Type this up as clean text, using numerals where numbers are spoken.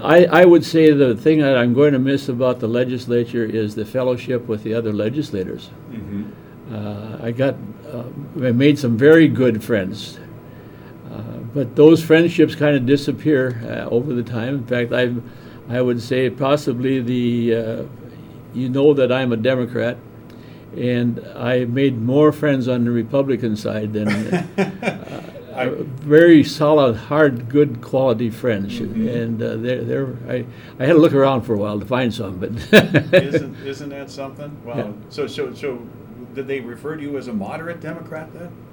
I would say the thing that I'm going to miss about the legislature is the fellowship with the other legislators. I made some very good friends, but those friendships kind of disappear over the time. In fact, I would say possibly you know that I'm a Democrat, and I made more friends on the Republican side than very solid, hard, good quality friends. And I had to look around for a while to find some, but isn't that something? Wow. Yeah. So did they refer to you as a moderate Democrat then?